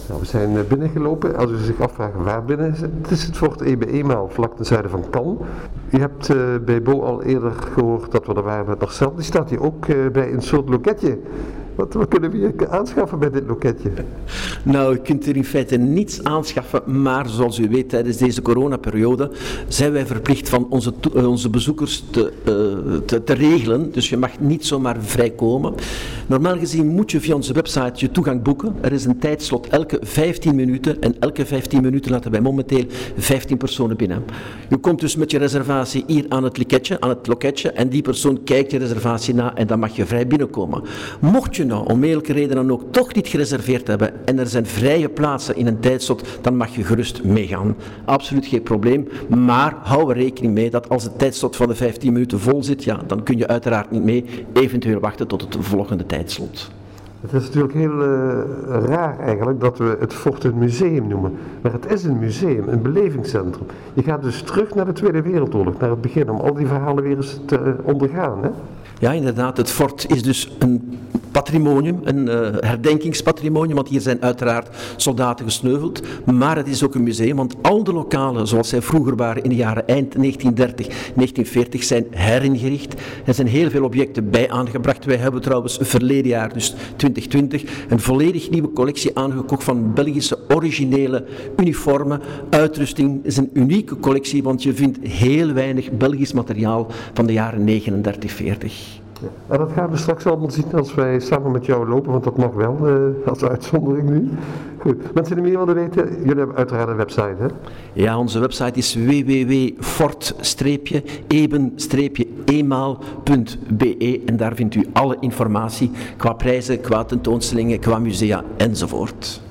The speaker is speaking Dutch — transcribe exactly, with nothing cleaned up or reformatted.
Nou, we zijn binnengelopen. Als u zich afvraagt waar binnen is, het is het Fort Ebe eenmaal vlak ten zuiden van Cannes. U hebt uh, bij Bo al eerder gehoord dat we er waren met Marcel. Die staat hier ook uh, bij een soort loketje. Wat, wat kunnen we hier aanschaffen bij dit loketje? Nou, u kunt er in feite niets aanschaffen, maar zoals u weet, tijdens deze coronaperiode zijn wij verplicht van onze, to- onze bezoekers te, uh, te, te regelen. Dus je mag niet zomaar vrijkomen. Normaal gezien moet je via onze website je toegang boeken. Er is een tijdslot elke vijftien minuten en elke vijftien minuten laten wij momenteel vijftien personen binnen. U komt dus met je reservatie hier aan het loketje, aan het loketje en die persoon kijkt je reservatie na en dan mag je vrij binnenkomen. Mocht je nou om welke reden dan ook toch niet gereserveerd hebben en er zijn vrije plaatsen in een tijdslot, dan mag je gerust meegaan. Absoluut geen probleem, maar hou er rekening mee dat als het tijdslot van de vijftien minuten vol zit, ja, dan kun je uiteraard niet mee, eventueel wachten tot het volgende tijdslot. Het is natuurlijk heel uh, raar eigenlijk dat we het fort een museum noemen. Maar het is een museum, een belevingscentrum. Je gaat dus terug naar de Tweede Wereldoorlog, naar het begin, om al die verhalen weer eens te uh, ondergaan. Hè? Ja, inderdaad. Het fort is dus een patrimonium, een uh, herdenkingspatrimonium, want hier zijn uiteraard soldaten gesneuveld. Maar het is ook een museum, want al de lokalen zoals zij vroeger waren in de jaren eind negentien dertig, negentien veertig zijn heringericht. Er zijn heel veel objecten bij aangebracht. Wij hebben trouwens verleden jaar, dus twintig twintig, een volledig nieuwe collectie aangekocht van Belgische originele uniformen. Uitrusting is een unieke collectie, want je vindt heel weinig Belgisch materiaal van de jaren negenendertig veertig. Ja. En dat gaan we straks allemaal zien als wij samen met jou lopen, want dat mag wel, uh, als uitzondering nu. Goed. Mensen die meer willen weten, jullie hebben uiteraard een website, hè? Ja, onze website is w w w punt fort eben eenmaal punt b e en daar vindt u alle informatie qua prijzen, qua tentoonstellingen, qua musea enzovoort.